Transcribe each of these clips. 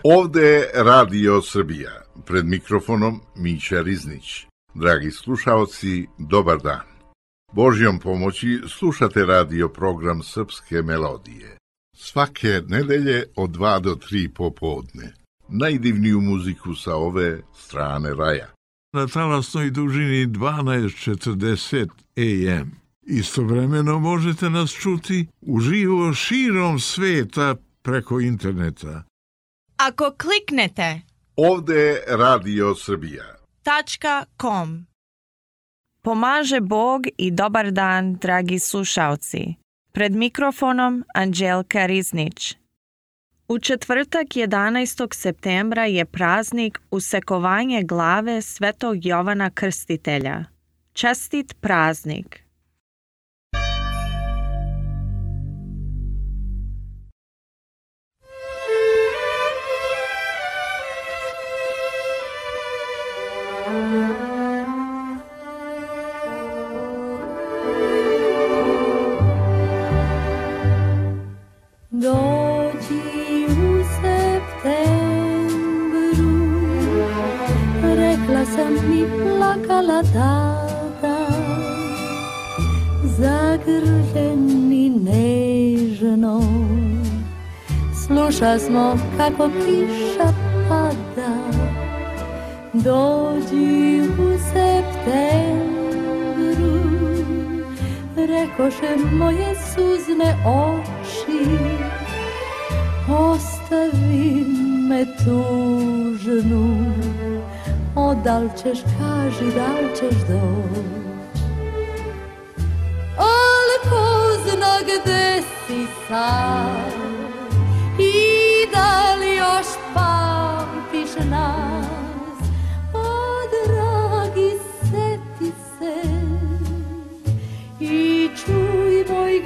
Ovde je Radio Srbija, pred mikrofonom Mića Riznić. Dragi slušaoci, dobar dan. Božjom pomoći slušate radio program Srpske melodije. Svake nedelje od 2 do 3 popodne. Najdivniju muziku sa ove strane raja. Na talasnoj dužini 1240 AM. Istovremeno možete nas čuti uživo širom sveta preko interneta. Ako kliknete Ovde je Radio Srbija .com. Pomaže Bog i dobar dan, dragi slušalci. Pred mikrofonom Anđelka Riznić. U četvrtak 11. septembra je praznik usekovanje glave Svetog Jovana Krstitelja. Čestit praznik! Dođi u septembru, rekla sam i plakala tada, zagrljeni nežno, sluša smo kako kiša pada. Dođi u septembru, rekoše moje suzne oči, ostavi me tužnu, dal ćeš, kaži, dal ćeš doć. Al ko zna gde si sad i da li još pamtiš nas, o dragi, seti se i čuj moj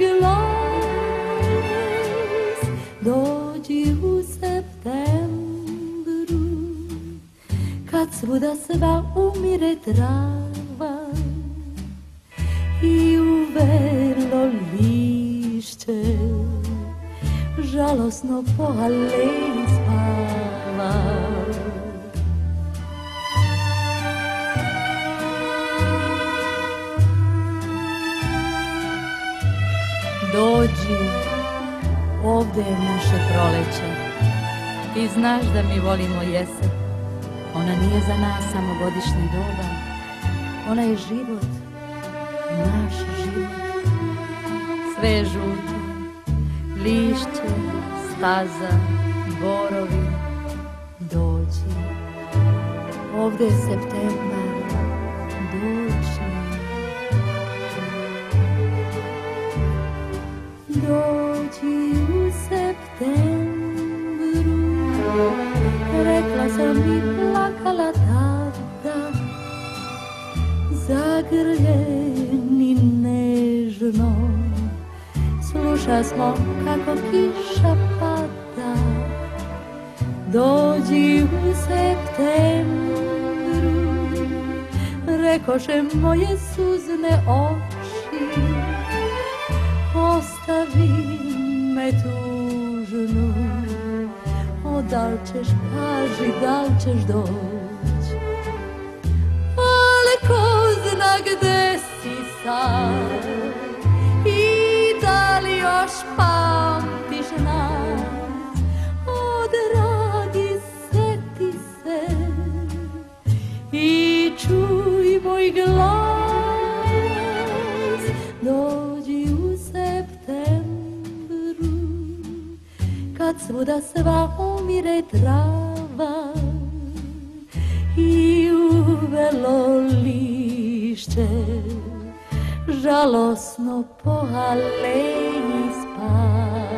glas. Dođi u septembru, kad svuda sva umire trava i u vrlo lišće žalosno po aleji spava. Dođi, ovdje je naše proleće. Ti znaš da mi volimo jesen. Ona nije za nas samo godišnji doba. Ona je život, naš život. Sve je žuto, lišće, staza, borovi. Dođi, ovdje je septembar. Dođi. Dođi u septembru, rekla sam i plakala tada, zagrljeni nežno, sluša smo kako kiša pada. Dođi u septembru, rekoše moje suzne oči, ostavi me tužnu, dal ćeš, kaži, dal ćeš doć. Ali ko zna gde si sad i da li još pamtiš nas, o dragi, seti se i čuj moj glas. Dođi u septembru, kad svuda sva umire trava i u vrlo lišće žalosno po aleji spava.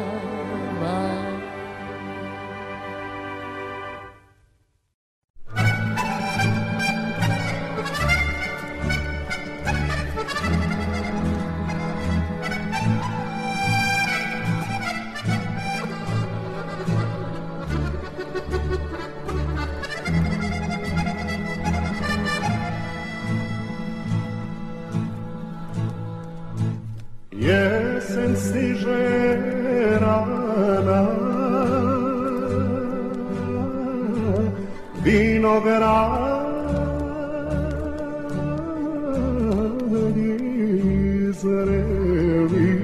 Jesen stiže rana, vinogradi zreli,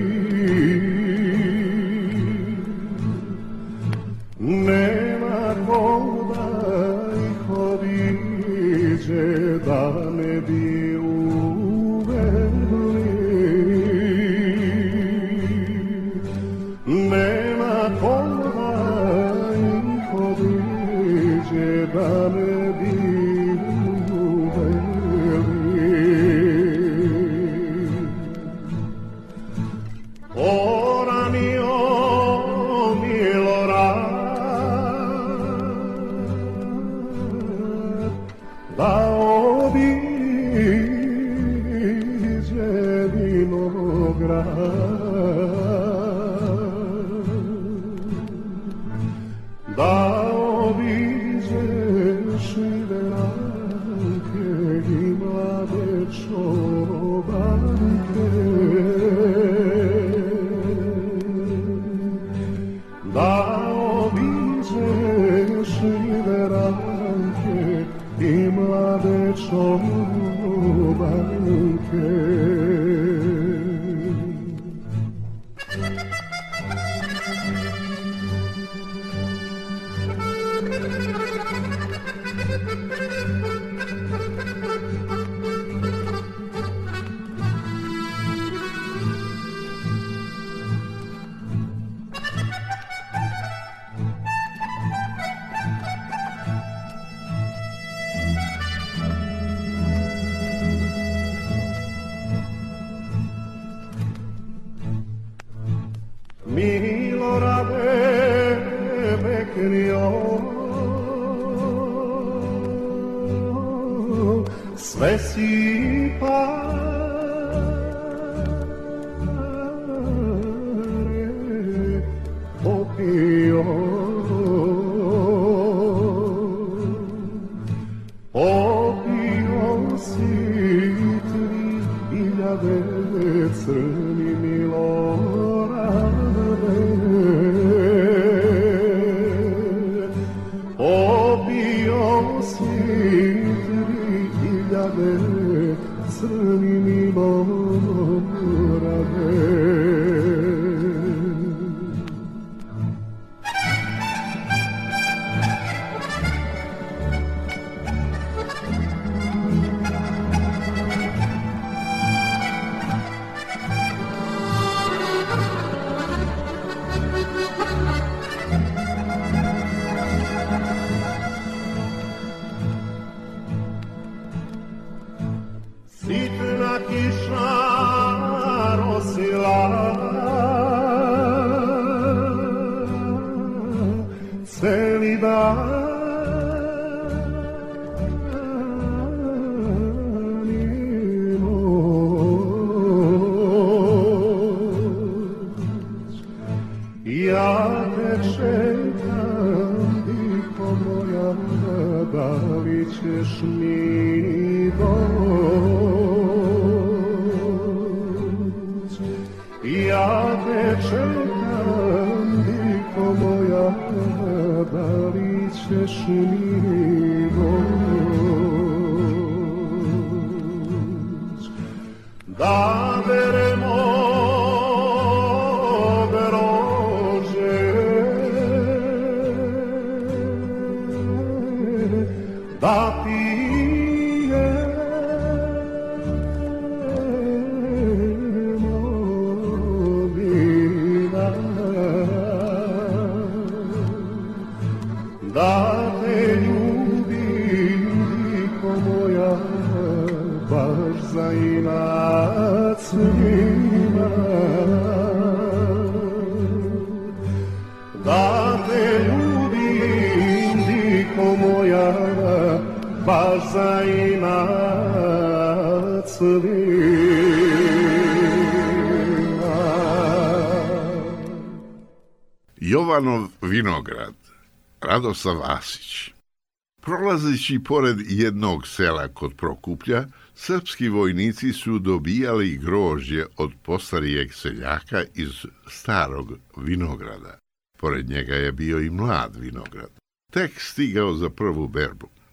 nema ko da ih obiđe, da ne bi uveli. Nema ko da ih obiđe, da ne bi uveli. Oranio Milorad, da obiđe vinograd, da obiđe šiveranke i mlade čobanke, da obiđe šiveranke i mlade čobanke. Milorade beknio, sve si pare popio, popio si 3000 crni Milorade, popio si 3000 crni Milorade. Sitna kiša rosila celi dan i noć. Ja te čekam, diko moja, da li ćeš mi doć. Ja te čekam, diko moja, da li ćeš mi doć. Da beremo grožđe, da pijemo vina, da te ljubim, diko moja, baš za inat svima, da te ljubim, diko moja, baš za inat svima. Jovanov vinograd, Radosav Vasić. Prolazeći pored jednog sela kod Prokuplja, srpski vojnici su dobijali grožđe od postarijeg seljaka iz starog vinograda. Pored njega je bio i mlad vinograd, tek stigao za prvu berbu.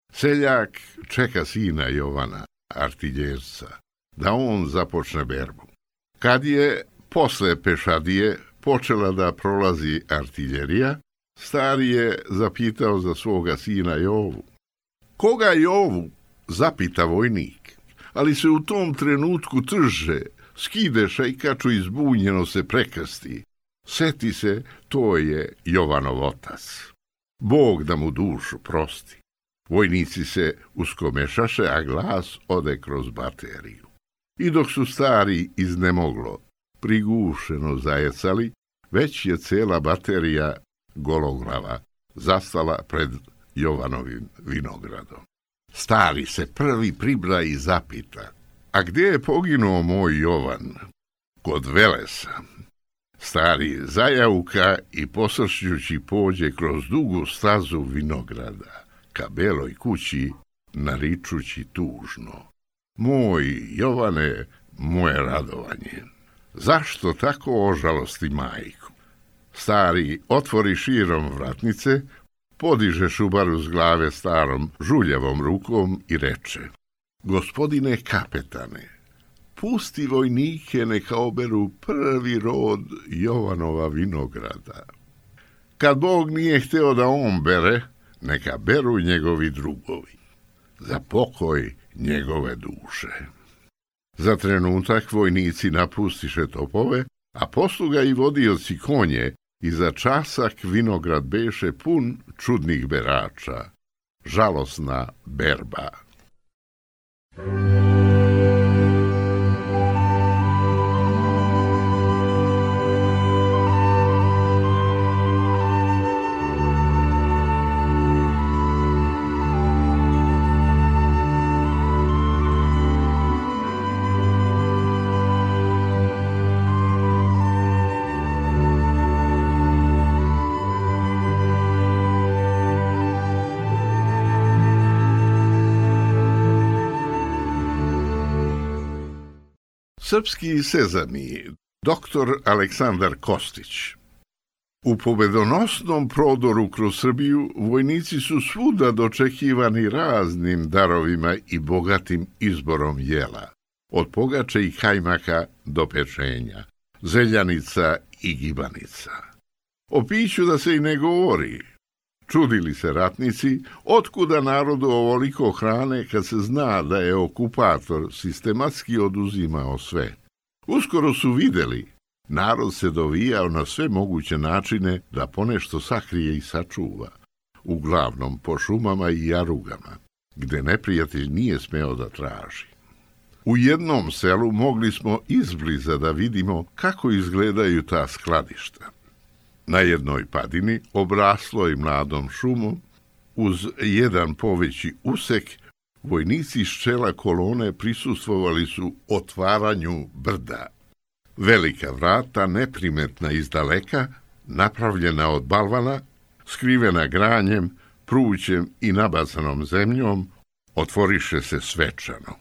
Seljak čeka sina Jovana, artiljerca, da on započne berbu. Kad je posle pešadije počela da prolazi artiljerija, stari je zapitao za svoga sina Jovu. Koga Jovu? Zapita vojnik, ali se u tom trenutku trže, skide šajkaču i zbunjeno se prekrsti. Seti se, to je Jovanov otac. Bog da mu dušu prosti. Vojnici se uskomešaše, a glas ode kroz bateriju. I dok su stari iznemoglo, prigušeno zajecali, već je cela baterija gologlava zastala pred Jovanovim vinogradom. Stari se prvi pribra i zapita, a gdje je poginuo moj Jovan? Kod Velesa. Stari zajauka i posršljući pođe kroz dugu stazu vinograda, ka beloj kući, naričući tužno. Moj Jovane, moje radovanje, zašto tako ožalosti majku? Stari otvori širom vratnice, podiže šubaru s glave starom žuljavom rukom i reče: Gospodine kapetane, pusti vojnike neka oberu prvi rod Jovanova vinograda. Kad Bog nije hteo da on bere, neka beru njegovi drugovi, za pokoj njegove duše. Za trenutak vojnici napustiše topove, a posluga i vodioci konje, i za časak vinograd beše pun čudnih berača. Žalosna berba. Srpski sezami, dr. Aleksandar Kostić. U pobedonosnom prodoru kroz Srbiju vojnici su svuda dočekivani raznim darovima i bogatim izborom jela, od pogače i kajmaka do pečenja, zeljanica i gibanica. O piću da se i ne govori. Čudili se ratnici, otkuda narodu ovoliko hrane kad se zna da je okupator sistematski oduzimao sve. Uskoro su vidjeli, narod se dovijao na sve moguće načine da ponešto sakrije i sačuva, uglavnom po šumama i jarugama, gde neprijatelj nije smeo da traži. U jednom selu mogli smo izbliza da vidimo kako izgledaju ta skladišta. Na jednoj padini, obrasloj mladom šumom, uz jedan poveći usek, vojnici iz čela kolone prisustvovali su otvaranju brda. Velika vrata, neprimetna izdaleka, napravljena od balvana, skrivena granjem, prućem i nabacanom zemljom, otvoriše se svečano.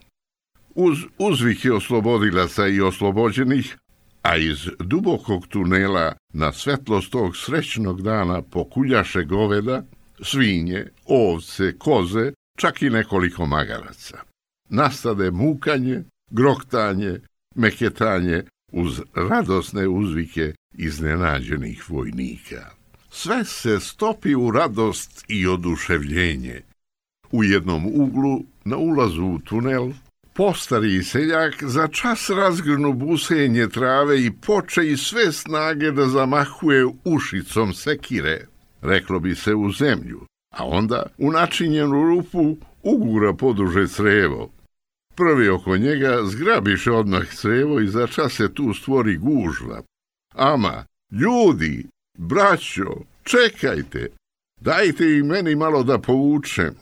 Uz uzvike oslobodilaca i oslobođenih, a iz dubokog tunela na svetlost tog srećnog dana pokuljaše goveda, svinje, ovce, koze, čak i nekoliko magaraca. Nastade mukanje, groktanje, meketanje uz radosne uzvike iznenađenih vojnika. Sve se stopi u radost i oduševljenje. U jednom uglu, na ulazu u tunel, postari seljak za čas razgrnu busenje trave i poče i sve snage da zamahuje ušicom sekire, reklo bi se u zemlju, a onda u načinjenu rupu ugura poduže crevo. Prvi oko njega zgrabiše odmah crevo i za čas se tu stvori gužva. Ama, ljudi, braćo, čekajte, dajte i meni malo da povučem.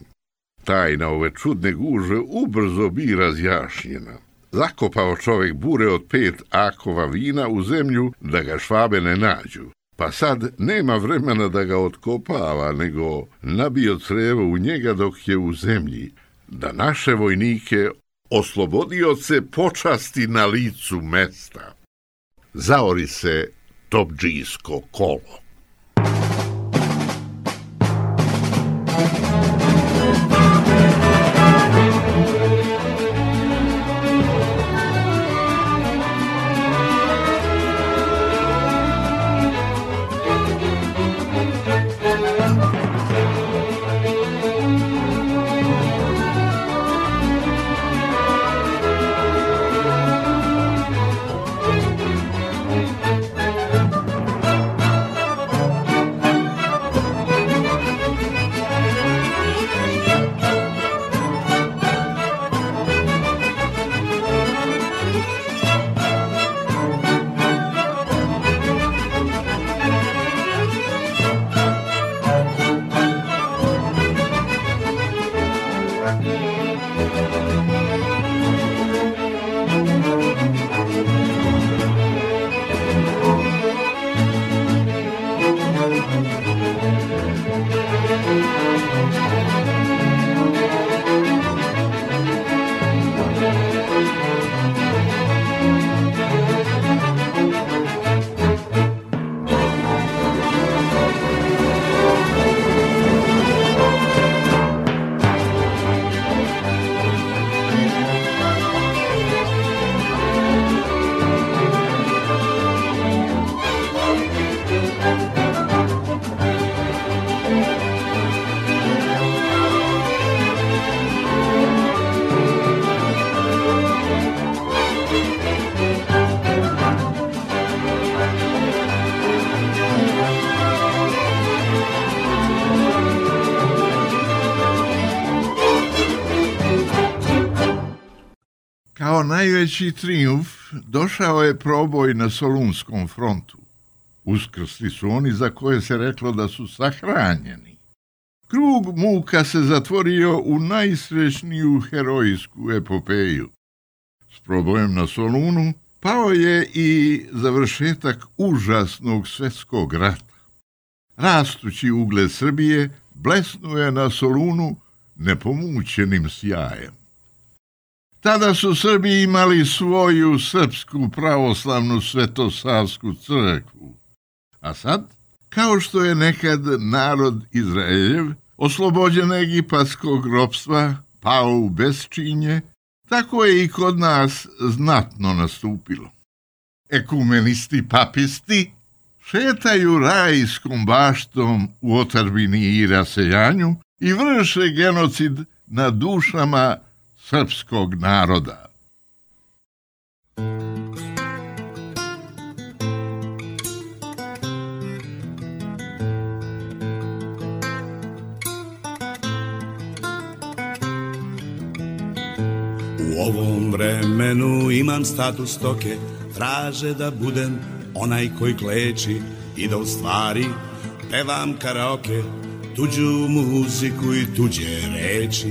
Tajna ove čudne gužve ubrzo bi razjašnjena. Zakopao čovjek bure od 5 akova vina u zemlju da ga švabe ne nađu. Pa sad nema vremena da ga otkopava, nego nabio crevo u njega dok je u zemlji, da naše vojnike oslobodioce počasti na licu mesta. Zaori se topdžijsko kolo. najveći trijumf došao je proboj na Solunskom frontu. Uskrsli su oni za koje se reklo da su sahranjeni. Krug muka se zatvorio u najsrećniju herojsku epopeju. S probojem na Solunu pao je i završetak užasnog svjetskog rata. Rastući ugled Srbije blesnuje na Solunu nepomućenim sjajem. Tada su Srbi imali svoju srpsku pravoslavnu svetosavsku crkvu. A sad, kao što je nekad narod Izraeljev oslobođen egipatskog ropstva pao u besčinje, tako je i kod nas znatno nastupilo. Ekumenisti papisti šetaju rajskom baštom u otadžbini i raseljanju i vrše genocid na dušama srpskog naroda. U ovom vremenu imam status stoke, traže da budem onaj koji kleči i da u stvari pevam karaoke, tuđu muziku i tuđe reči.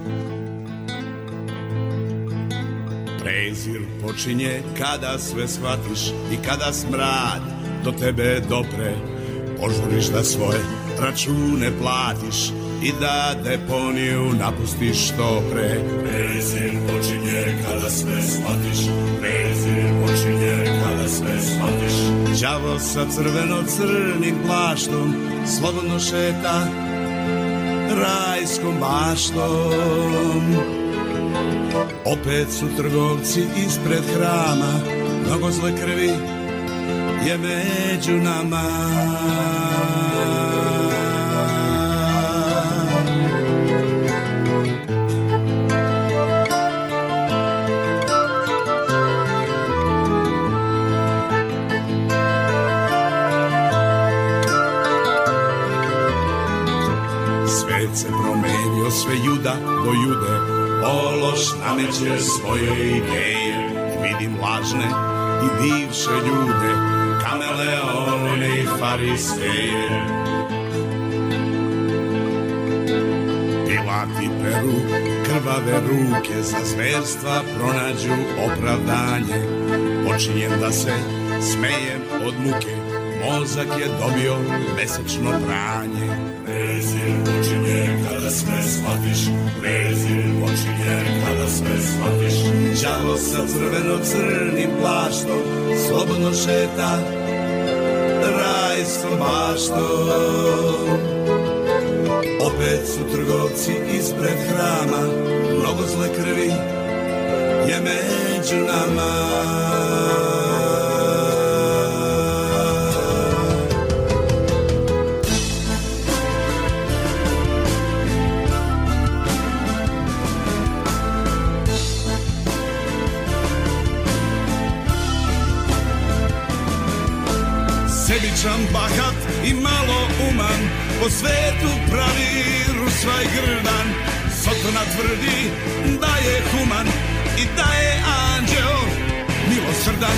Prezir počinje kada sve shvatiš i kada smrad do tebe dopre, požuriš da svoje račune platiš i da deponiju napustiš što pre. Prezir počinje kada sve shvatiš, prezir počinje kada sve shvatiš. Đavo sa crveno-crnim plaštom slobodno šeta rajskom baštom. Opet su trgovci ispred hrama, mnogo zle krvi je među nama. Svet se promenio, sve juda do jude, ološ nameće svoje ideje. Vidim lažne i bivše ljude, kameleone i fariseje. Pilati peru krvave ruke, za zverstva pronađu opravdanje. Počinjem da se smejem od muke, mozak je dobio mesečno pranje. Prezir počinje kada sve shvatiš, prezir počinje kada sve shvatiš. Đavo sa crveno-crnim plaštom slobodno šeta rajskom baštom. Opet su trgovci ispred hrama, mnogo zle krvi je među nama. Sebičan, bahat i malo uman, po svetu pravi rusvaj grdan. Sotona tvrdi da je human i da je anđeo milosrdan.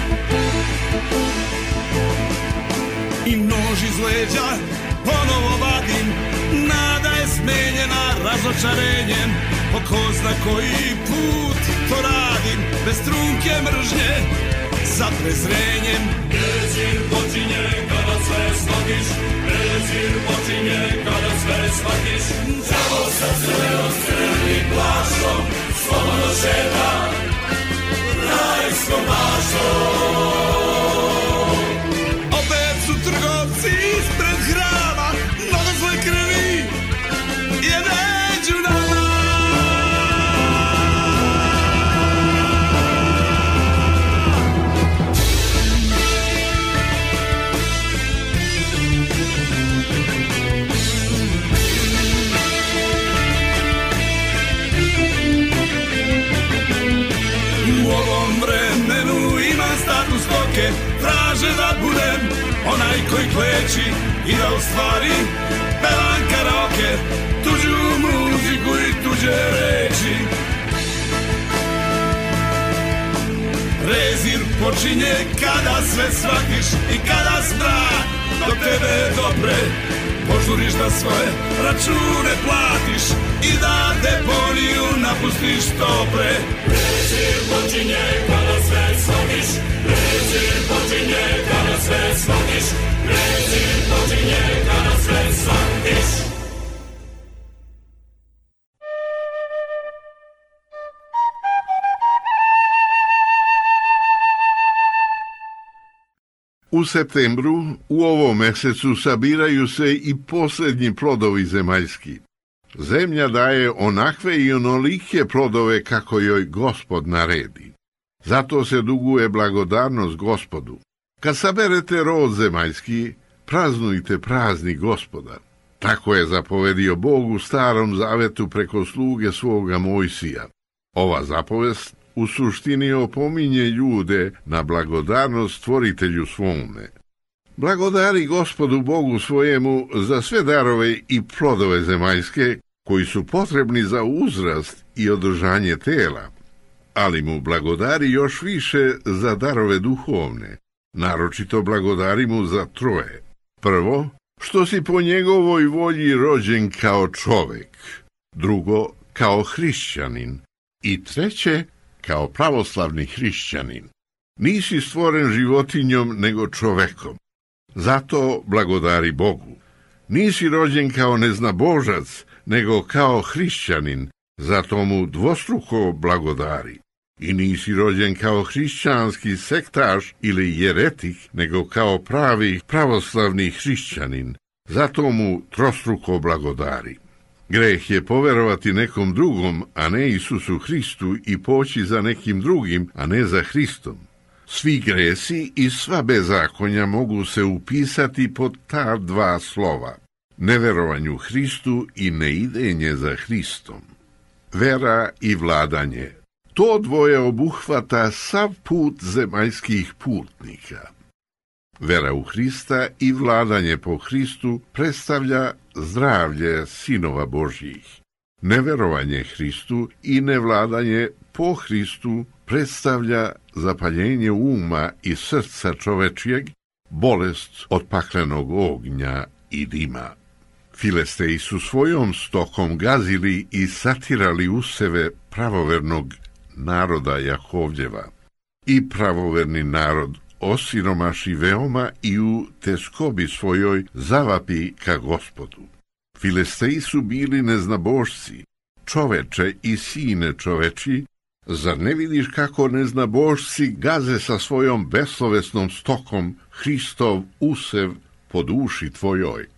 I nož iz leđa ponovo vadim, nada je smenjena razočarenjem. Po ko zna koji put to radim, bez trunke mržnje za prezrenjem. Prezir počinje kada sve shvatiš, prezir počinje kada sve shvatiš. Đavo sa crveno-crnim plaštom slobodno šeta rajskom baštom. Opet su trgovci ispred hrama, mnogo zle krvi je među nama. Traže da budem onaj koji kleči i da u stvari pevam karaoke, tuđu muziku i tuđe reči. Prezir počinje kada sve shvatiš i kada strah do tebe dopre. Požuriš da svoje račune platiš i da deponiju napustiš što pre. Prezir počinje kada sve shvatiš. Prezir počinje kada sve shvatiš. Prezir počinje kada sve shvatiš. U septembru, u ovom mesecu, sabiraju se i posljednji plodovi zemaljski. Zemlja daje onakve i onolike plodove kako joj Gospod naredi. Zato se duguje blagodarnost Gospodu. Kad saberete rod zemaljski, praznujte praznik Gospoda. Tako je zapovedio Bog u Starom Zavetu preko sluge svoga Mojsija. Ova zapovest u suštini opominje ljude na blagodarnost stvoritelju svome. Blagodari Gospodu Bogu svojemu za sve darove i plodove zemaljske koji su potrebni za uzrast i održanje tela, ali mu blagodari još više za darove duhovne, naročito blagodari mu za troje. Prvo, što si po njegovoj volji rođen kao čovek, drugo, kao hrišćanin i treće, kao pravoslavni hrišćanin. Nisi stvoren životinjom nego čovekom. Zato blagodari Bogu. Nisi rođen kao neznabožac nego kao hrišćanin. Zato mu dvostruko blagodari. I nisi rođen kao hrišćanski sektaš ili jeretik nego kao pravi pravoslavni hrišćanin. Zato mu trostruko blagodari. Greh je poverovati nekom drugom, a ne Isusu Hristu, i poći za nekim drugim, a ne za Hristom. Svi gresi i sva bezakonja mogu se upisati pod ta dva slova: neverovanju Hristu i neidenje za Hristom. Vera i vladanje. To dvoje obuhvata sav put zemaljskih putnika. Vera u Hrista i vladanje po Hristu predstavlja zdravlje sinova Božjih. Neverovanje Hristu i nevladanje po Hristu predstavlja zapaljenje uma i srca čovečijeg, bolest od paklenog ognja i dima. Filesteji su svojom stokom gazili i satirali useve pravovernog naroda Jakovljeva. I pravoverni narod osiromaši veoma i u teskobi svojoj zavapi ka Gospodu. Filesteji su bili neznabošci, čoveče i sine čoveči. Zar ne vidiš kako neznabošci gaze sa svojom beslovesnom stokom Hristov usev po duši tvojoj?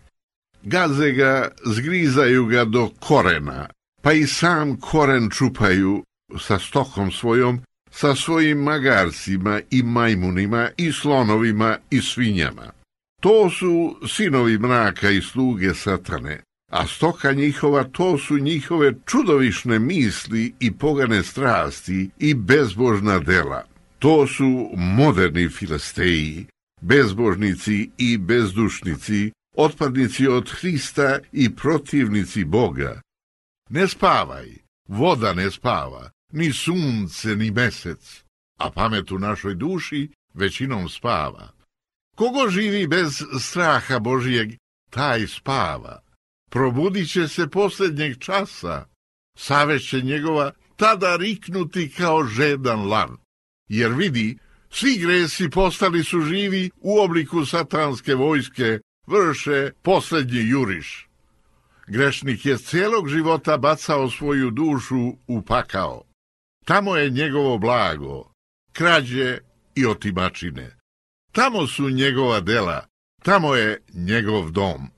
Gaze ga, zgrizaju ga do korena, pa i sam koren čupaju sa stokom svojom, sa svojim magarcima i majmunima i slonovima i svinjama. To su sinovi mraka i sluge satane, a stoka njihova to su njihove čudovišne misli i pogane strasti i bezbožna dela. To su moderni Filesteji, bezbožnici i bezdušnici, otpadnici od Hrista i protivnici Boga. Ne spavaj, voda ne spava, ni sunce, ni mesec, a pamet u našoj duši većinom spava. Kogo živi bez straha Božijeg, taj spava. Probudit će se posljednjeg časa, savest će njegova tada riknuti kao žedan lav. Jer vidi, svi gresi postali su živi u obliku satanske vojske, vrše posljednji juriš. Grešnik je cijelog života bacao svoju dušu u pakao. Tamo je njegovo blago, krađe i otimačine. Tamo su njegova dela, tamo je njegov dom.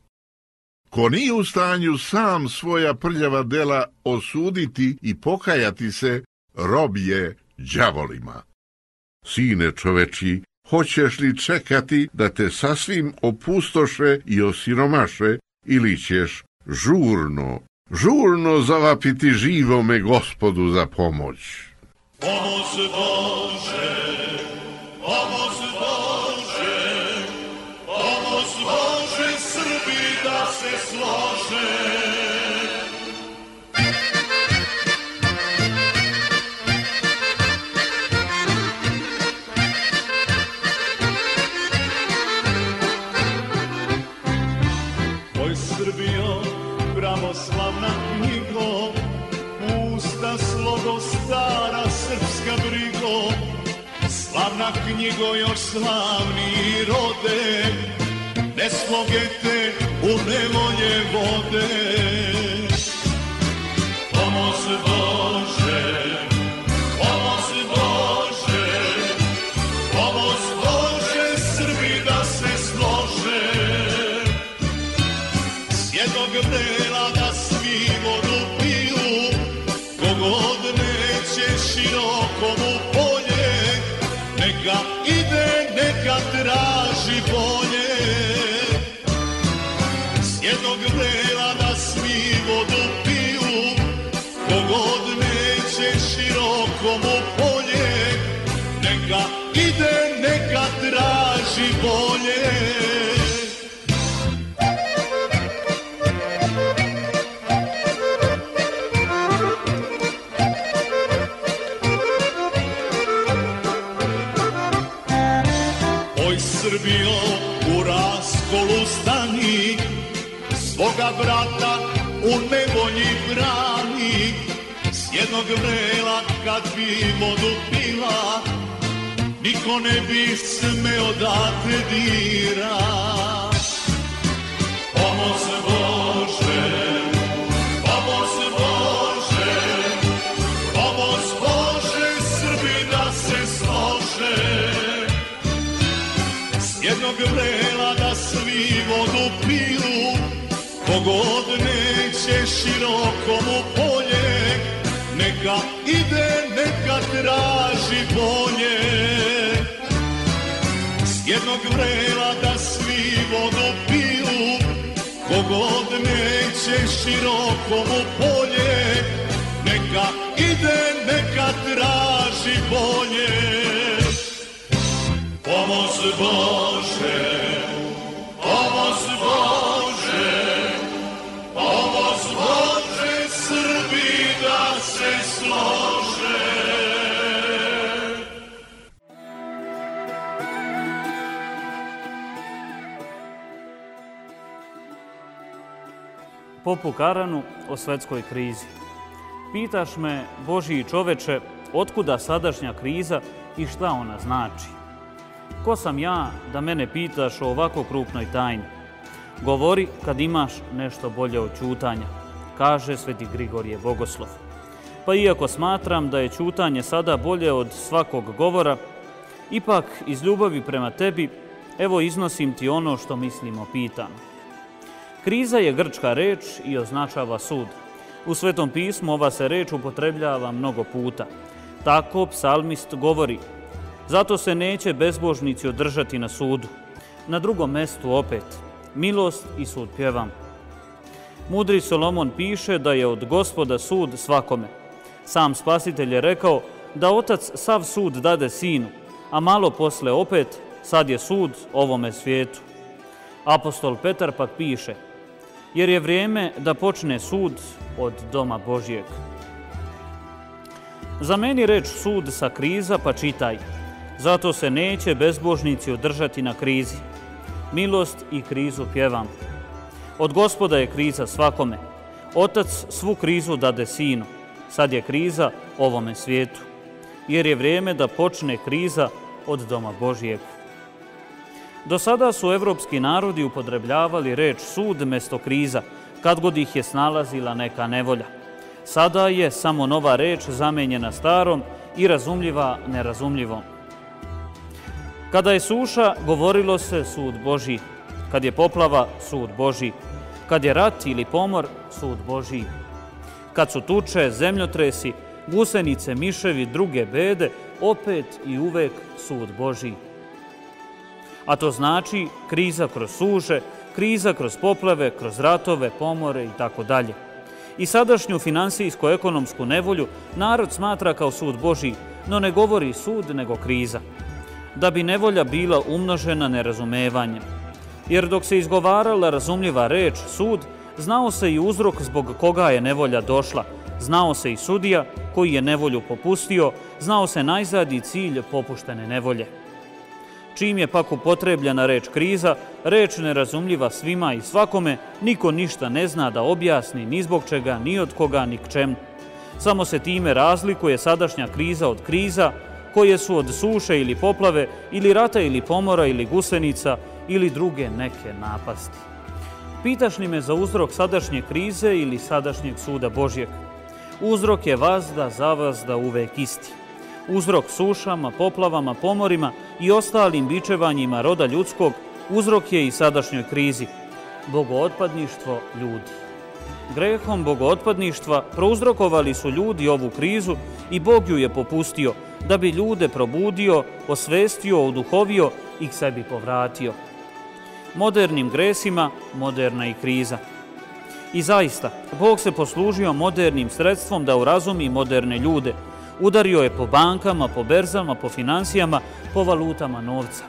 Ko nije u stanju sam svoja prljava dela osuditi i pokajati se, rob je đavolima. Sine čoveči, hoćeš li čekati da te sasvim opustoše i osiromaše, ili ćeš žurno zavapiti živome Gospodu za pomoć? Pomoz Bože, pomoz Bože, pomoz Bože, Srbi da se slože. Slavna knjigo još slavni rode, ne slogete u nevolje vode. Pomoz Bože, pomoz Bože, pomoz Bože, Srbi da se slože. S jednog vrela da svi vodu piju, kogod neće široko mu polje, neka ide, neka traži bolje. S jednog vrela da svi vodu piju, kogod neće široko mu polje, neka ide, neka traži bolje. Srbijo, u raskolu stani, svoga brata u nevolji brani. S jednog vrela kad bi vodu pila, niko ne bi smeo da te dira. Pomoz Bože, pomoz Bože, pomoz Bože, Srbi da se slože. Jednog vrela da svi vodu piju, kogod neće široko mu polje, neka ide, neka traži bolje. S jednog vrela da svi vodu piju, kogod neće široko mu polje, neka ide, neka traži bolje. Pomoz Bože, pomoz Bože, pomoz Bože, Srbi da se slože. Popu Karanu o svetskoj krizi. Pitaš me, Božji čoveče, otkuda sadašnja kriza i šta ona znači? Ko sam ja da mene pitaš o ovako krupnoj tajni? Govori kad imaš nešto bolje od ćutanja, kaže sveti Grigorije Bogoslov. Pa iako smatram da je ćutanje sada bolje od svakog govora, ipak iz ljubavi prema tebi, evo iznosim ti ono što mislim o pitanju. Kriza je grčka reč i označava sud. U Svetom pismu ova se reč upotrebljava mnogo puta. Tako psalmist govori: zato se neće bezbožnici održati na sudu. Na drugom mestu opet: milost i sud pjevam. Mudri Solomon piše da je od Gospoda sud svakome. Sam Spasitelj je rekao da Otac sav sud dade Sinu, a malo posle opet sad je sud ovome svijetu. Apostol Petar pak piše: jer je vrijeme da počne sud od doma Božjeg. Zameni reč sud sa kriza pa čitaj: zato se neće bezbožnici održati na krizi. Milost i krizu pjevam. Od Gospoda je kriza svakome. Otac svu krizu dade Sinu. Sad je kriza ovome svijetu. Jer je vrijeme da počne kriza od doma Božjeg. Do sada su evropski narodi upotrebljavali reč sud mesto kriza, kad god ih je snalazila neka nevolja. Sada je samo nova reč zamenjena starom i razumljiva nerazumljivom. Kada je suša, govorilo se sud Božji. Kad je poplava, sud Božji. Kad je rat ili pomor, sud Božji. Kad su tuče, zemljotresi, gusenice, miševi, druge bede, opet i uvek sud Božji. A to znači kriza kroz suše, kriza kroz poplave, kroz ratove, pomore i tako dalje. I sadašnju finansijsko-ekonomsku nevolju narod smatra kao sud Božji, no ne govori sud nego kriza. Da bi nevolja bila umnožena nerazumevanjem. Jer dok se izgovarala razumljiva reč sud, znao se i uzrok zbog koga je nevolja došla, znao se i sudija koji je nevolju popustio, znao se najzad i cilj popuštene nevolje. Čim je pak upotrebljena reč kriza, reč nerazumljiva svima i svakome, niko ništa ne zna da objasni ni zbog čega, ni od koga, ni k čemu. Samo se time razlikuje sadašnja kriza od kriza, koje su od suše ili poplave, ili rata ili pomora, ili gusenica, ili druge neke napasti. Pitaš li me za uzrok sadašnje krize ili sadašnjeg suda Božjeg? Uzrok je vazda za vazda uvek isti. Uzrok sušama, poplavama, pomorima i ostalim bičevanjima roda ljudskog uzrok je i sadašnjoj krizi. Bogootpadništvo ljudi. Grehom bogootpadništva prouzrokovali su ljudi ovu krizu i Bog ju je popustio, da bi ljude probudio, osvestio, oduhovio i k sebi povratio. Modernim gresima moderna i kriza. I zaista, Bog se poslužio modernim sredstvom da urazumi moderne ljude. Udario je po bankama, po berzama, po financijama, po valutama novca.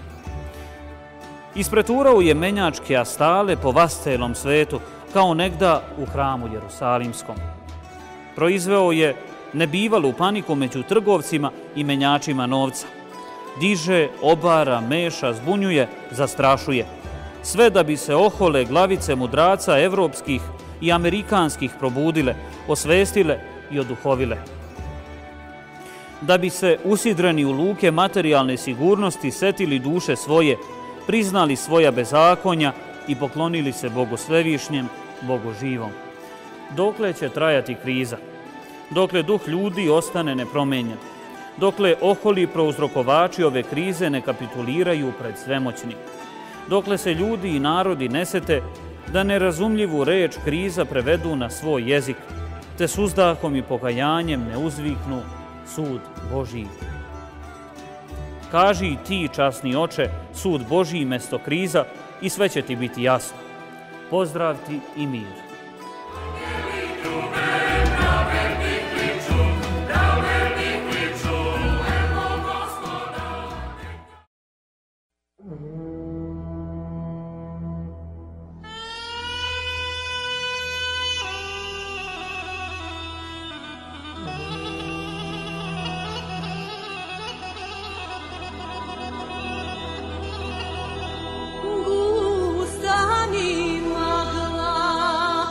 Ispreturao je menjačke astale po vascelom svetu, kao negda u hramu Jerusalimskom. Proizveo je nebivalu paniku među trgovcima i menjačima novca. Diže, obara, meša, zbunjuje, zastrašuje. Sve da bi se ohole glavice mudraca evropskih i amerikanskih probudile, osvestile i oduhovile. Da bi se usidreni u luke materijalne sigurnosti setili duše svoje, priznali svoja bezakonja i poklonili se Bogu svevišnjem, Bogu živom. Dokle će trajati kriza? Dokle duh ljudi ostane nepromenjen? Dokle oholi prouzrokovači ove krize ne kapituliraju pred svemoćnim? Dokle se ljudi i narodi ne sete da nerazumljivu reč kriza prevedu na svoj jezik, te s uzdahom i pokajanjem ne uzviknu sud Božji. Kaži i ti, časni oče, sud Božji mesto kriza i sve će ti biti jasno. Pozdrav ti i mir. Gusta mi magla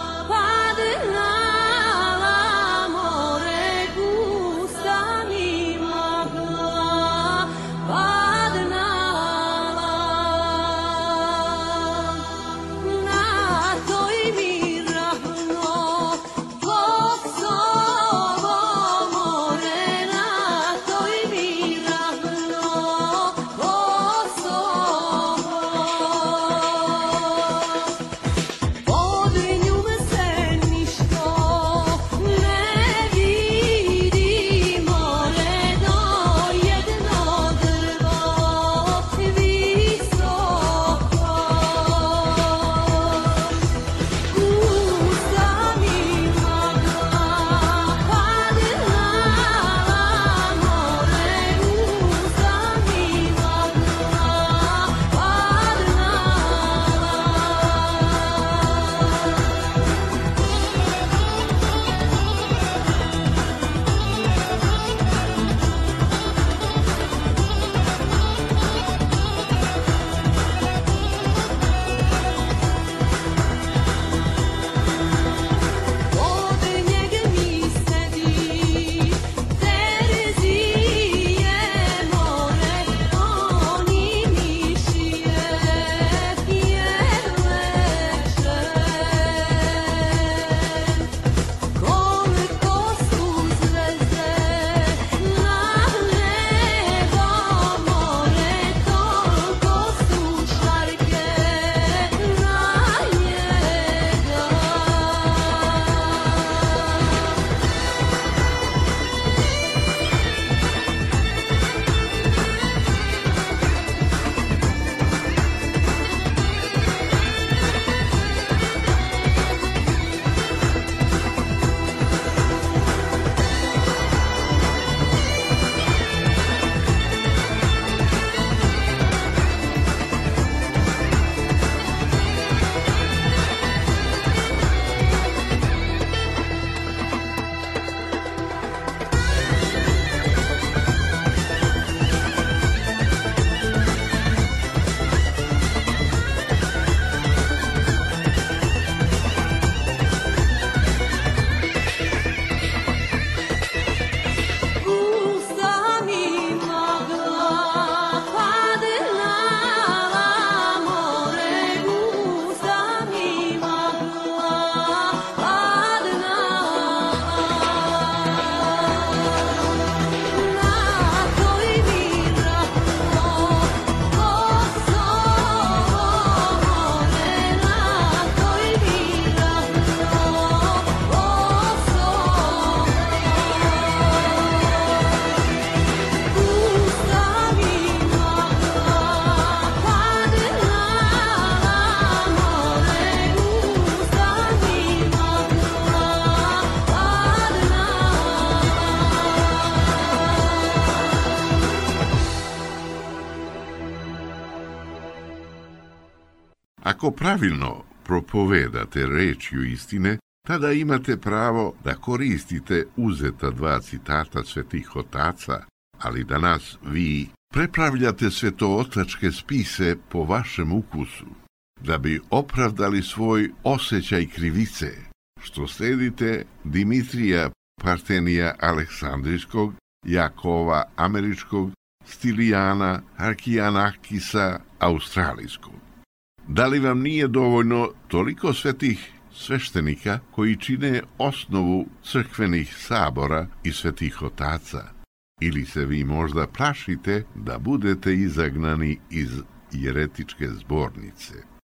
Ako pravilno propovedate rečju istine, tada imate pravo da koristite uzeta 2 citata svetih otaca, ali danas vi prepravljate svetootačke spise po vašem ukusu, da bi opravdali svoj osjećaj krivice, što sledite Dimitrija Partenija Aleksandrijskog, Jakova Američkog, Stilijana Arkijanakisa Australijskog. Da li vam nije dovoljno toliko svetih sveštenika koji čine osnovu crkvenih sabora i svetih otaca? Ili se vi možda plašite da budete izagnani iz jeretičke zbornice?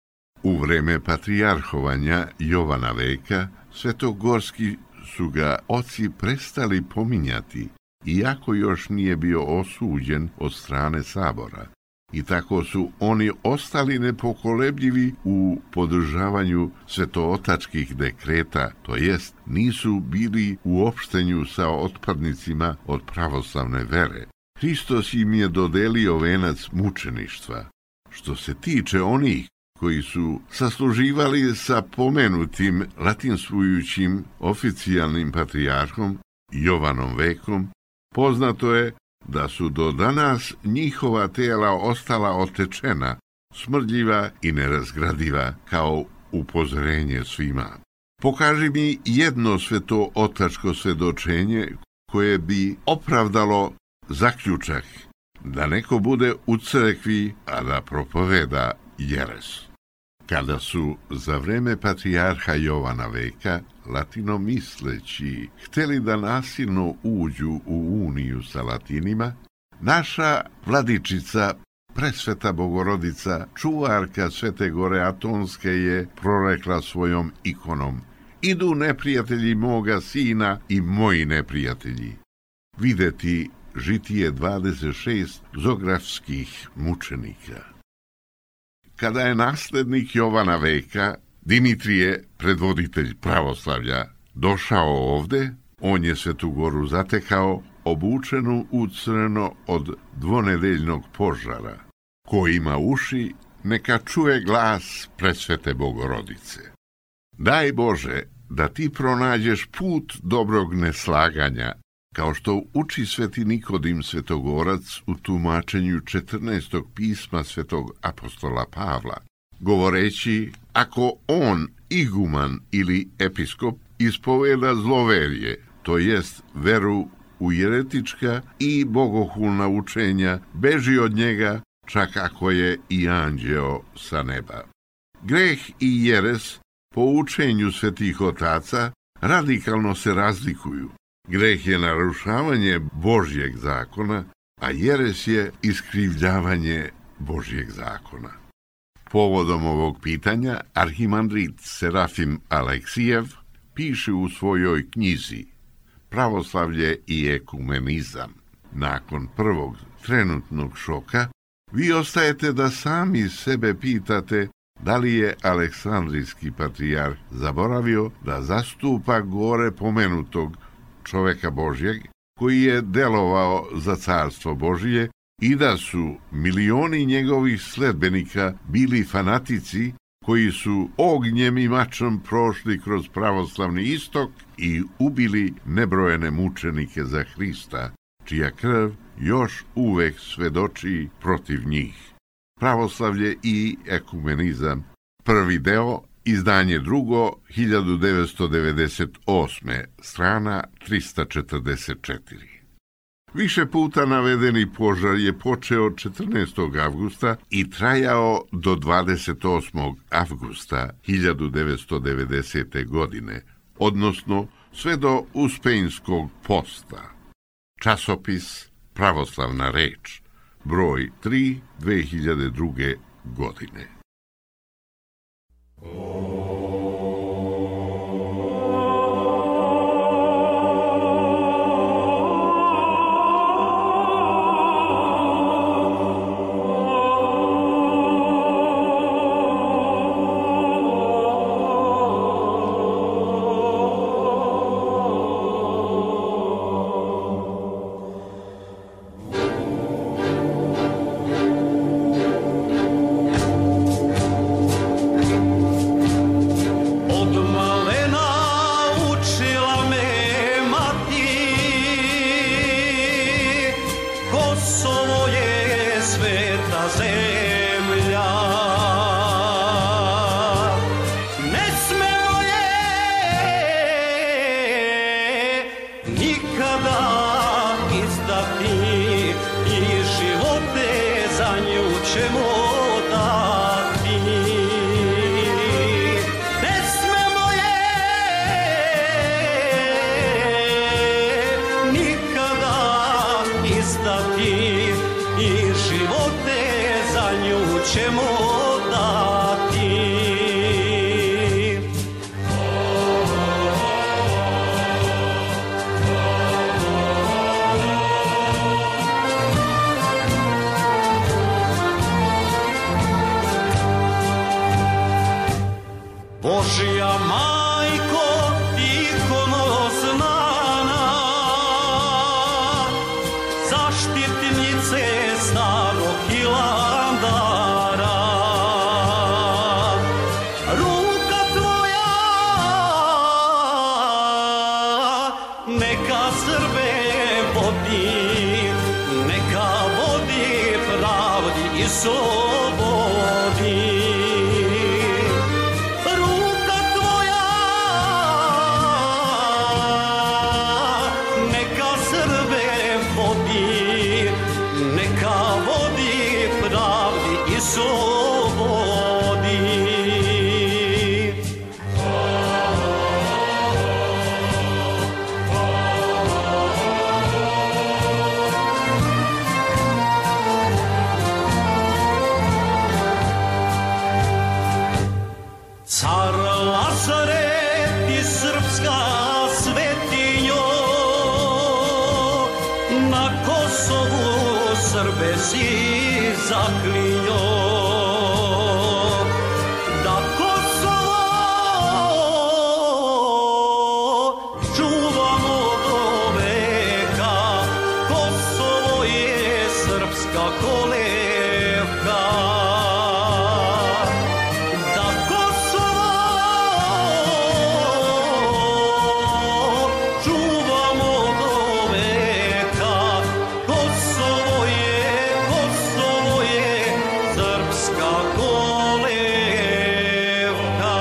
U vreme patrijarhovanja Jovana Veka svetogorski su ga oci prestali pominjati, iako još nije bio osuđen od strane sabora. I tako su oni ostali nepokolebljivi u podržavanju svetootačkih dekreta, to jest nisu bili u opštenju sa otpadnicima od pravoslavne vere. Hristos im je dodelio venac mučeništva. Što se tiče onih koji su sasluživali sa pomenutim latinstvujućim oficijalnim patrijarhom Jovanom Vekom, poznato je da su do danas njihova tela ostala otečena, smrdljiva i nerazgradiva, kao upozorenje svima. Pokaži mi jedno svetootačko svedočenje koje bi opravdalo zaključak da neko bude u crkvi, a da propoveda jeres. Kada su za vreme patrijarha Jovana Veka latinomisleći hteli da nasilno uđu u uniju sa latinima, naša vladičica, presveta Bogorodica, čuvarka Svete Gore Atonske, je prorekla svojom ikonom: idu neprijatelji moga sina i moji neprijatelji. Videti Žitije 26 zografskih mučenika. Kada je naslednik Jovana Veka, Dimitrije, predvoditelj pravoslavlja, došao ovde, on je Svetu Goru zatekao obučenu u crno od dvonedeljnog požara. Ko ima uši, neka čuje glas presvete Bogorodice. Daj Bože da ti pronađeš put dobrog neslaganja, kao što uči sveti Nikodim Svetogorac u tumačenju 14. pisma svetog apostola Pavla, govoreći: ako on, iguman ili episkop, ispoveda zloverje, to jest veru u jeretička i bogohulna učenja, beži od njega, čak ako je i anđeo sa neba. Greh i jeres po učenju svetih otaca radikalno se razlikuju. Greh je narušavanje Božjeg zakona, a jeres je iskrivljavanje Božjeg zakona. Povodom ovog pitanja arhimandrit Serafim Aleksijev piše u svojoj knjizi Pravoslavlje i ekumenizam: nakon prvog trenutnog šoka, vi ostajete da sami sebe pitate da li je Aleksandrijski patrijarh zaboravio da zastupa gore pomenutog čoveka Božjeg, koji je delovao za carstvo Božje, i da su milioni njegovih sledbenika bili fanatici koji su ognjem i mačom prošli kroz pravoslavni istok i ubili nebrojene mučenike za Hrista, čija krv još uvek svedoči protiv njih. Pravoslavlje i ekumenizam, prvi deo, izdanje drugo, 1998. strana 344. Više puta navedeni požar je počeo 14. avgusta i trajao do 28. avgusta 1990. godine, odnosno sve do Uspejnskog posta. Časopis Pravoslavna reč, broj 3, 2002. godine. zemlja. Ne smemo je nikada izdati i živote za nju ćemo dati. Ne smemo je nikada izdati i živote za nju ćemo dati. Božja majko, ikono znana, zaštitnice starog Hilandara, ruka tvoja neka Srbe vodi, neka vodi pravdi i slobodi. Ruka tvoja neka Srbe vodi, neka vodi pravdi i slobodi. Car Lazare, ti srpska svetinjo, na Kosovu Srbe si zaklinjo. Da Kosovo čuvamo do veka, Kosovo je srpska kolevka. Da Kosovo čuvamo do veka, Kosovo je srpska kolevka.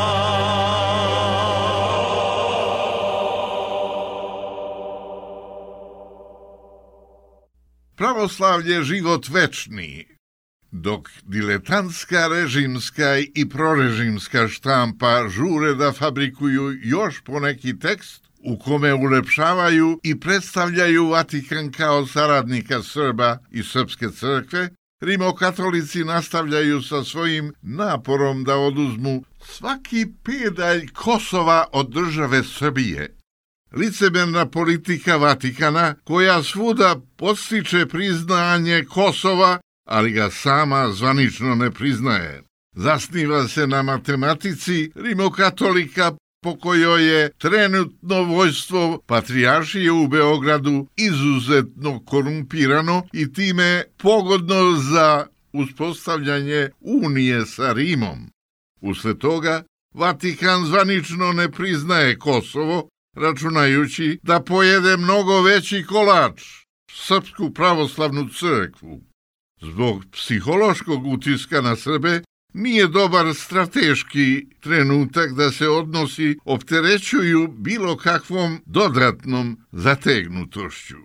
Pravoslavlje život večni, dok diletantska režimska i prorežimska štampa žure da fabrikuju još poneki tekst u kome ulepšavaju i predstavljaju Vatikan kao saradnika Srba i Srpske crkve, rimokatolici nastavljaju sa svojim naporom da oduzmu svaki pedalj Kosova od države Srbije. Licemerna politika Vatikana, koja svuda podstiče priznanje Kosova, ali ga sama zvanično ne priznaje, zasniva se na matematici rimokatolika po kojoj je trenutno vojstvo patrijaršije u Beogradu izuzetno korumpirano i time pogodno za uspostavljanje unije sa Rimom. Usled toga, Vatikan zvanično ne priznaje Kosovo, računajući da pojede mnogo veći kolač, Srpsku pravoslavnu crkvu. Zbog psihološkog utiska na Srbe, nije dobar strateški trenutak da se odnosi opterećuju bilo kakvom dodatnom zategnutošću.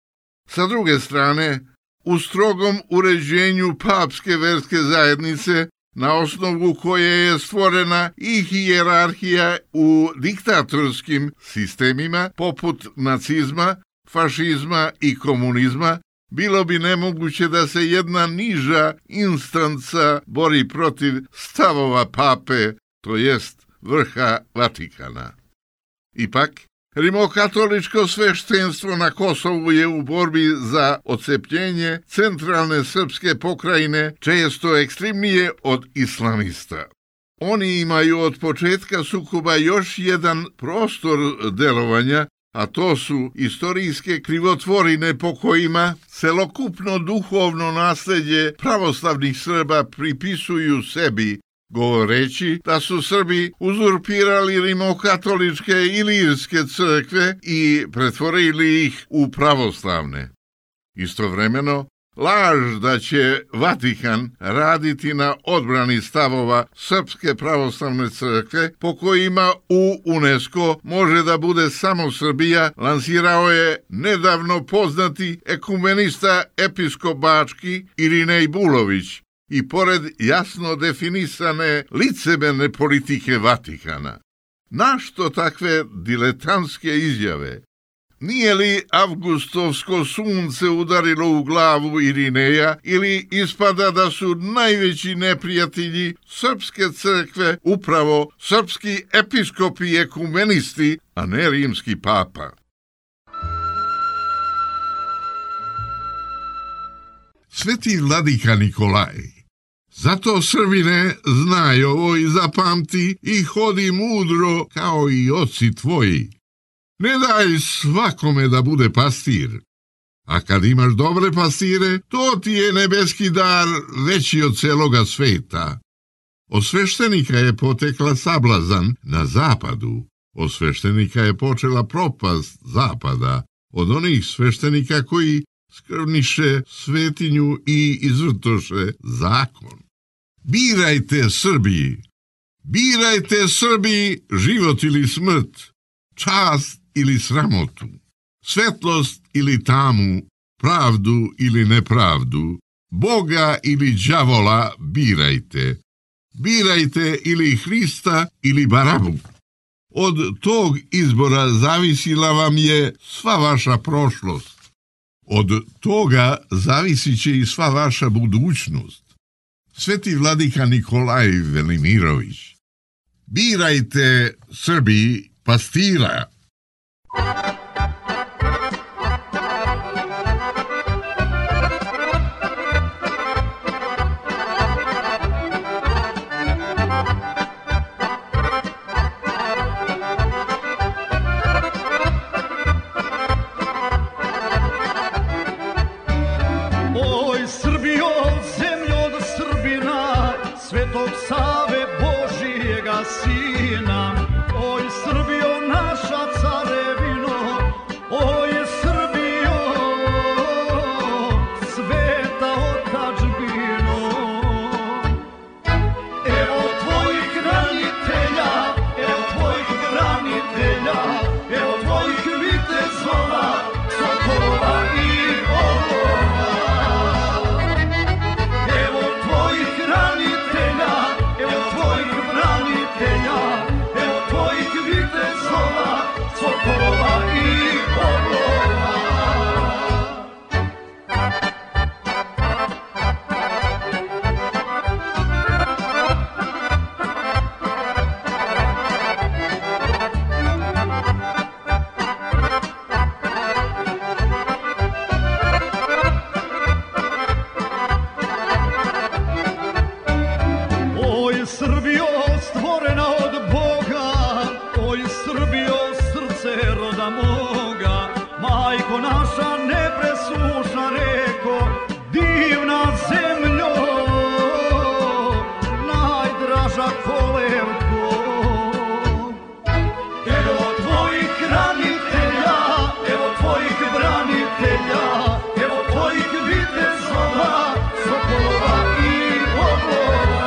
Sa druge strane, u strogom uređenju papske verske zajednice, na osnovu koje je stvorena i hijerarhija u diktatorskim sistemima poput nacizma, fašizma i komunizma, bilo bi nemoguće da se jedna niža instanca bori protiv stavova pape, to jest vrha Vatikana. Ipak, rimokatoličko sveštenstvo na Kosovu je u borbi za odcepljenje centralne srpske pokrajine često ekstremnije od islamista. Oni imaju od početka sukoba još jedan prostor delovanja, a to su istorijske krivotvorine po kojima celokupno duhovno nasledđe pravoslavnih Srba pripisuju sebi, govoreći da su Srbi uzurpirali rimokatoličke i ilirske crkve i pretvorili ih u pravoslavne. Istovremeno, Laž da će Vatikan raditi na odbrani stavova Srpske pravoslavne crkve, po kojima u UNESCO može da bude samo Srbija, lansirao je nedavno poznati ekumenista episkop bački Irinej Bulović i pored jasno definisane licemerne politike Vatikana. Našto takve diletantske izjave? Nije li avgustovsko sunce udarilo u glavu Irineja ili ispada da su najveći neprijatelji Srpske crkve upravo srpski episkopi i ekumenisti, a ne rimski papa? Sveti vladika Nikolaj, zato Srbine znaj ovo i zapamti i hodi mudro kao i oci tvoji. Ne daj svakome da bude pastir, a kad imaš dobre pastire, to ti je nebeski dar veći od celoga sveta. Od sveštenika je potekla sablazan na zapadu, od sveštenika je počela propast zapada, od onih sveštenika koji skrvniše svetinju i izvrtoše zakon. Birajte Srbiji, život ili smrt, čast ili sramotu, svetlost ili tamu, pravdu ili nepravdu, Boga ili đavola birajte. Birajte ili Hrista ili Barabu. Od tog izbora zavisila vam je sva vaša prošlost. Od toga zavisit će i sva vaša budućnost. Sveti vladika Nikolaj Velimirović. Birajte Srbiji pastira. Oj Srbijo, zemljo od Srbina, Svetog Save Božijega Sina. Oj Srbijo, naša carevino, oj Srbijo, sveta otadžbino. Evo tvojih branitelja, evo tvojih branitelja, evo tvojih vitezova, sokolova i orlova. Evo tvojih branitelja, evo tvojih branitelja, evo tvojih vitezova, sokolova i orlova. Oj Srbijo, stvorena od Boga, oj Srbijo, srce roda moga, majko naša nepresušna reko, divna zemljo, najdraža kolevko. Evo tvojih branitelja, evo tvojih branitelja, evo tvojih vitezova, sokolova i orlova.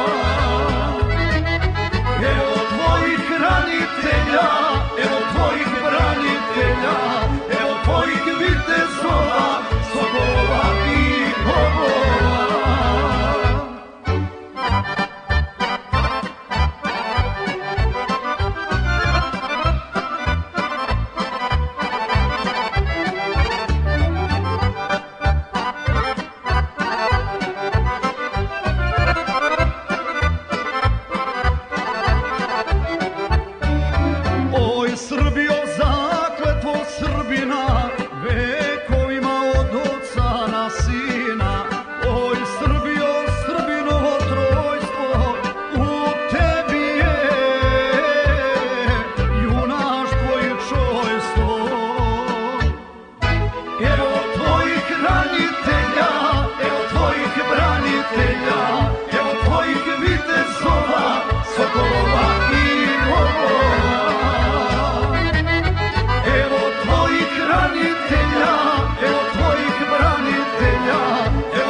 Evo tvojih branitelja, evo tvojih branitelja, evo tvojih vitezova, sokolova i orlova. Oj Srbijo, zakletvo Srbina, vekovima od oca na sina. Oj Srbijo, Srbinovo trojstvo, u tebi je junaštvo i čojstvo. Evo tvojih branitelja, evo tvojih branitelja, evo tvojih vitezova, sokolova i orlova. Evo tvojih branitelja, evo tvojih branitelja, evo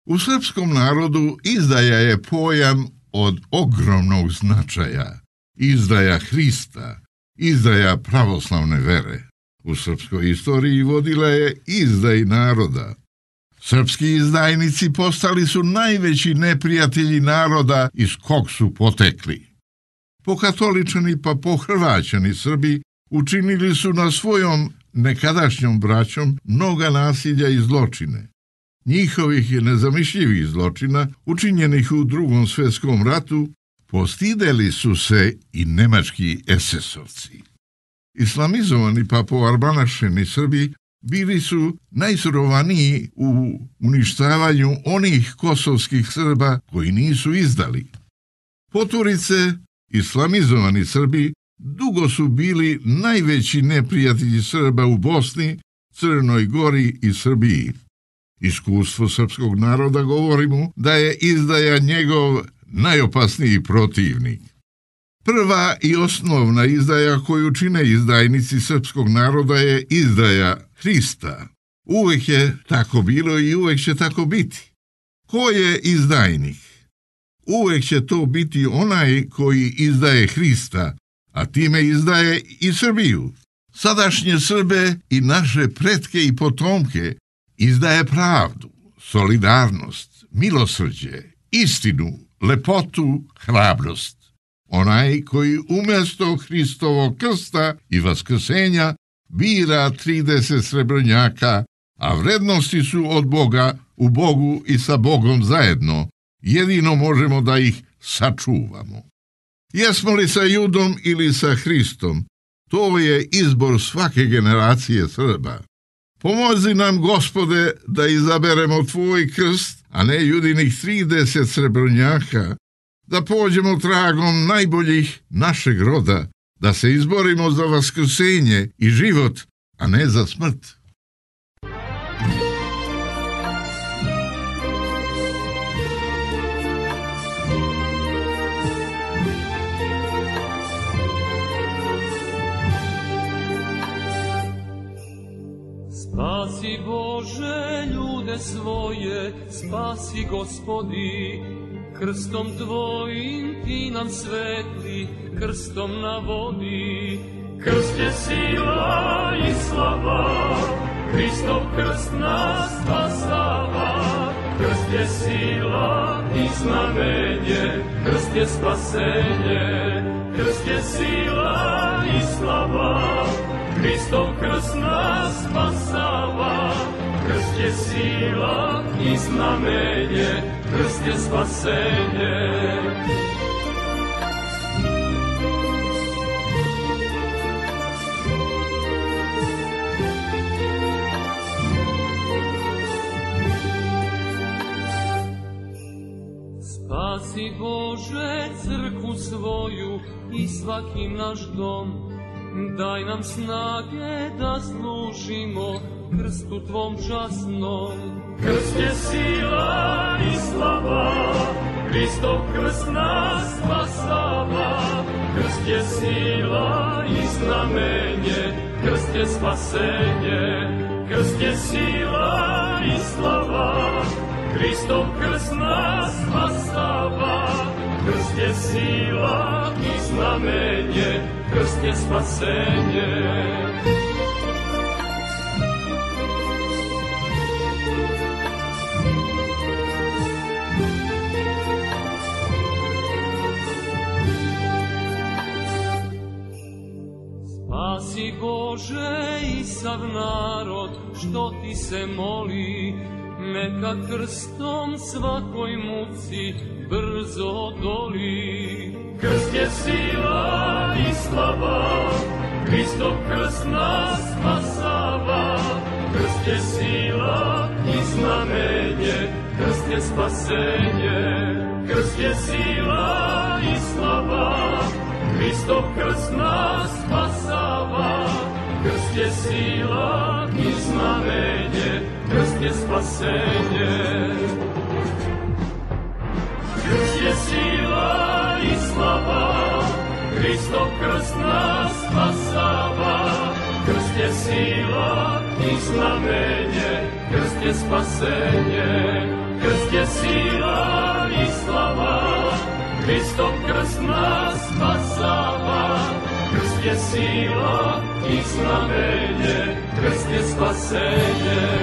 U srpskom narodu izdaja je pojam od ogromnog značaja. Izdaja Hrista, izdaja pravoslavne vere. U srpskoj istoriji vodila je izdaj naroda. Srpski izdajnici postali su najveći neprijatelji naroda iz kog su potekli. Pokatoličani pa pohrvaćani Srbi učinili su na svojom nekadašnjom braćom mnoga nasilja i zločine. Njihovih nezamišljivih zločina, učinjenih u Drugom svjetskom ratu, postideli su se i nemački esesovci. Islamizovani pa poarbanašeni Srbi bili su najsurovaniji u uništavanju onih kosovskih Srba koji nisu izdali. Poturice, islamizovani Srbi, dugo su bili najveći neprijatelji Srba u Bosni, Crnoj Gori i Srbiji. Iskustvo srpskog naroda govori mu da je izdaja njegov najopasniji protivnik. Prva i osnovna izdaja koju čine izdajnici srpskog naroda je izdaja Hrista. Uvek je tako bilo i uvek će tako biti. Ko je izdajnik? Uvek će to biti onaj koji izdaje Hrista, a time izdaje i Srbiju. Sadašnje Srbe i naše pretke i potomke izdaje pravdu, solidarnost, milosrđe, istinu, lepotu, hrabrost. Onaj koji umjesto Hristovog krsta i vaskrsenja bira 30 srebrnjaka, a vrednosti su od Boga u Bogu i sa Bogom zajedno, jedino možemo da ih sačuvamo. Jesmo li sa Judom ili sa Hristom? To je izbor svake generacije Srba. Pomozi nam, Gospode, da izaberemo tvoj krst, a ne Judinih 30 srebrnjaka, da pođemo tragom najboljih našeg roda, da se izborimo za vaskrsenje i život, a ne za smrt. Spasi Bože ljude svoje, spasi Gospodi, krstom tvojim ti nam svetli, krstom na vodi. Krst je sila i slava, Hristov krst nas spasava. Krst je sila i znamenje, krst je spasenje. Krst je sila i slava, Hristov krst nas spasava. Krst je sila i znamenje, krst je spasenje. Spasi Bože crkvu svoju i svaki naš dom, daj nam snage da služimo krstu tvom časnom. Krst je sila i slava, Hristov krst nas spasava. Krst je sila i znamenje, krst je spasenje. Krst je sila i slava, Hristov krst nas spasava. Krst je sila i znamenje, krst je spasenje. Spasi Bože i sav narod što ti se moli, neka krstom svakoj muci brzo odoli. Krst je sila i slava, Hristov krst nas spasava. Krst je sila i znamenje, krst je spasenje. Krst je sila i slava, Hristov krst nas spasava. Krst je sila i znamenje, krst je spasenje. Krst je sila i slava, Hristov krst nas spasava. Krst je sila i znamenje, krst je spasenje, krst je sila i slava, Hristov krst nas spasava, krst je sila i znamenje, krst je spasenje.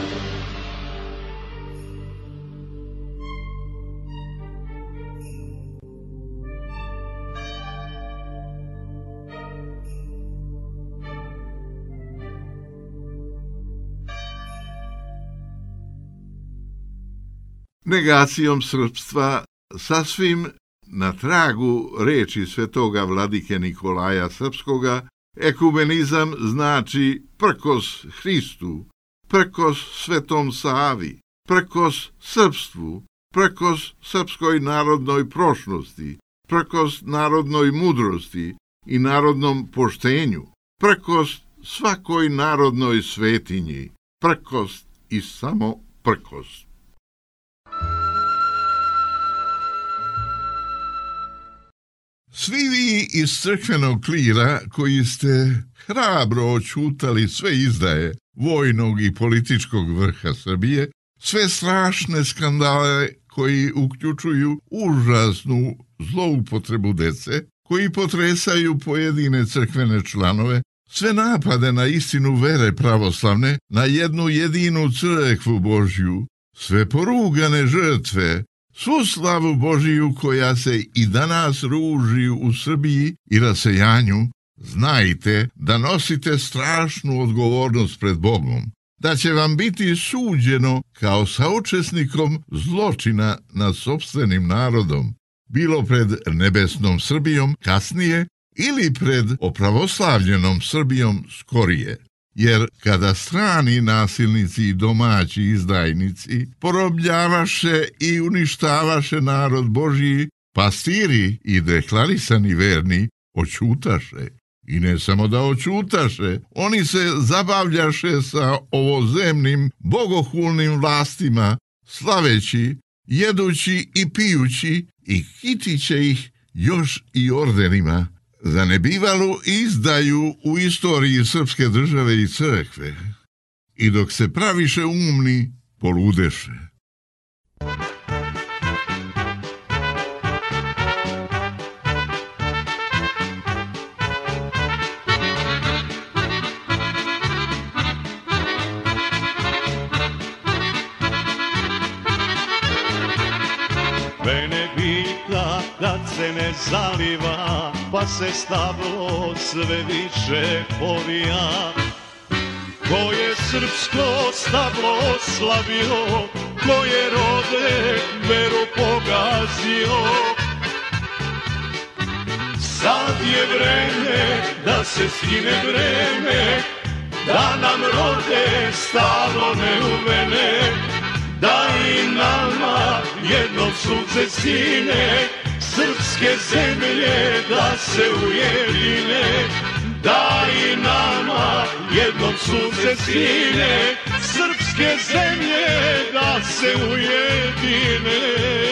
Negacijom srpstva, sasvim na tragu reči svetoga vladike Nikolaja Srpskoga, ekumenizam znači prkos Hristu, prkos Svetom Savi, prkos srpstvu, prkos srpskoj narodnoj prošlosti, prkos narodnoj mudrosti i narodnom poštenju, prkos svakoj narodnoj svetinji, prkos i samo prkos. Svi vi iz crkvenog klira koji ste hrabro očutali sve izdaje vojnog i političkog vrha Srbije, sve strašne skandale koji uključuju užasnu zloupotrebu dece, koji potresaju pojedine crkvene članove, sve napade na istinu vere pravoslavne, na jednu jedinu crkvu Božju, sve porugane žrtve, svu slavu Božiju koja se i danas ruži u Srbiji i rasejanju, znajte da nosite strašnu odgovornost pred Bogom, da će vam biti suđeno kao saučesnikom zločina nad sopstvenim narodom, bilo pred nebesnom Srbijom kasnije ili pred opravoslavljenom Srbijom skorije. Jer kada strani nasilnici i domaći izdajnici porobljavaše i uništavaše narod Božji, pastiri i deklarisani verni očutaše. I ne samo da očutaše, oni se zabavljaše sa ovozemnim bogohulnim vlastima, slaveći, jedući i pijući i kitiće ih još i ordenima, za nebivalu izdaju u istoriji srpske države i crkve. I dok se praviše umni, poludeše. Benedikta kad se ne zaliva, pa se stablo sve više povija. Ko je srpsko stablo oslavio, ko je rode veru pogazio. Sad je vreme da se skine vreme, da nam rode stablo neuvene, da i nama jednom sunce sine, srpske zemlje da se ujedine, da i nama jednom sunce sine, srpske zemlje da se ujedine.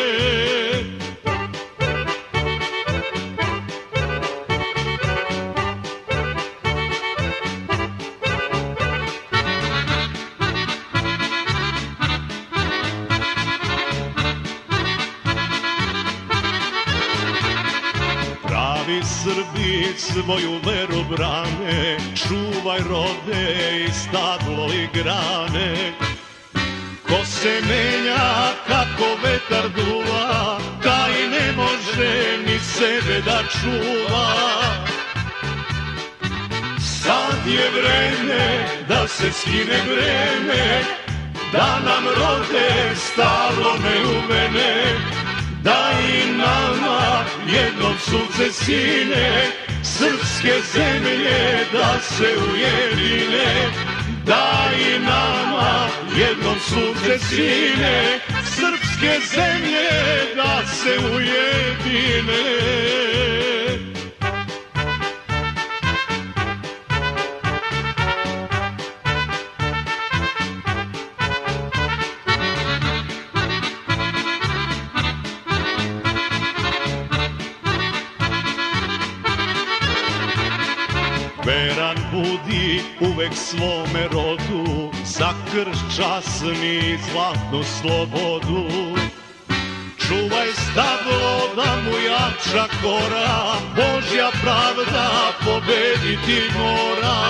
Srbi svoju veru brane, čuvaj rode i stablo i grane. Ko se menja kako vetar duva, taj ne može ni sebe da čuva. Sad je vreme da se skine vreme, da nam rode stablo neuvene, da i nama jednom sunce sine, srpske zemlje da se ujedine, da i nama jednom sunce sine, srpske zemlje da se ujedine. Veran budi uvek svome rodu, za krst časni zlatnu slobodu. Čuvaj stablo da mu jača kora, Božja pravda pobediti mora.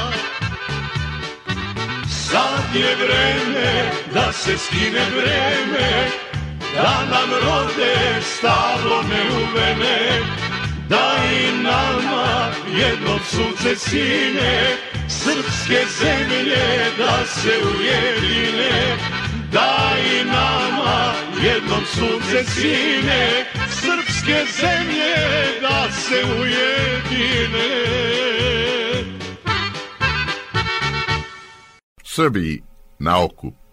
Sad je vreme da se skine vreme, da nam rode stablo neuvene, da i nama jednom sunce sine, srpske zemlje da se ujedine. Da i nama jednom sunce sine, srpske zemlje da se ujedine. Srbiji na okup.